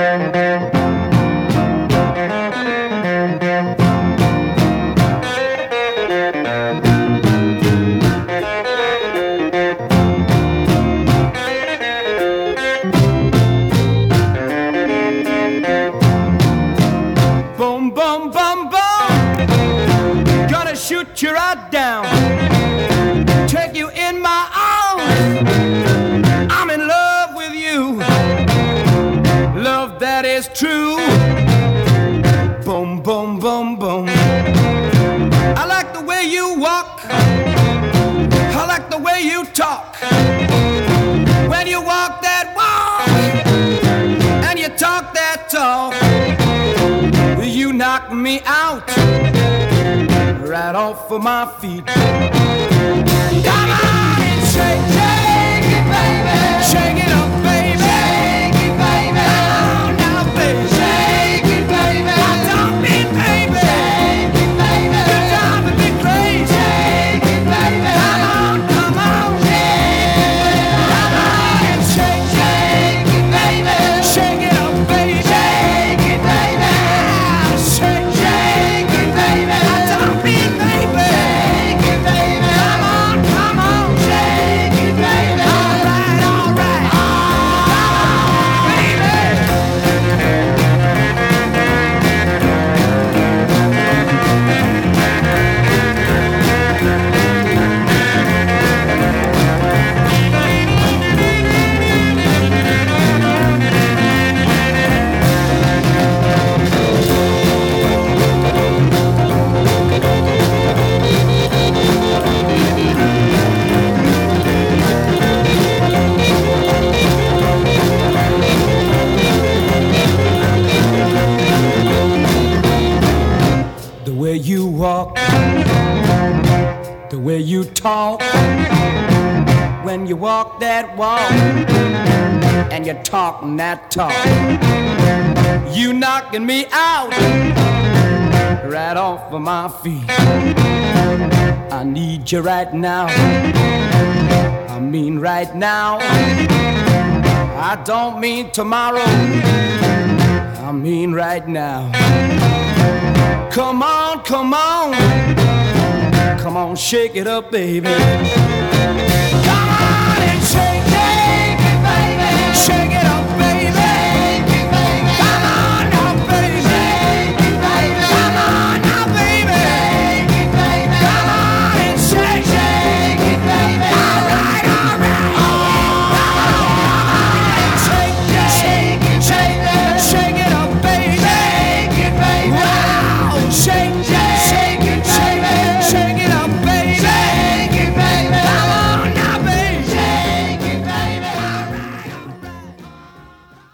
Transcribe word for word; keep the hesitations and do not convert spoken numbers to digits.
Shoot you right down, take you in my arms. I'm in love with you, love that is true. Boom, boom, boom, boom. I like the way you walk, I like the way you talk. When you walk that walk and you talk that talk, you knock me out right off of my feet. Come on and shake, shake it, baby. Shake it up, baby. Shake it, baby. Oh, now, baby. Shake it, baby. I don't mean, baby. Shake it, baby. You're driving me crazy. Shake it, baby. Come on, come on. Come on and shake, shake it, baby. Shake it up, baby. Shake it, baby. Shake, shake it, baby. I don't mean, baby. Shake it, baby. Come on, come on. Shake it, baby. All right, all right. Oh, baby. The way you walk, the way you talk, when you walk that walk and you're talking that talk, you knocking me out right off of my feet. I need you right now, I mean right now. I don't mean tomorrow, I mean right now. Come on, come on, come on, shake it up, baby.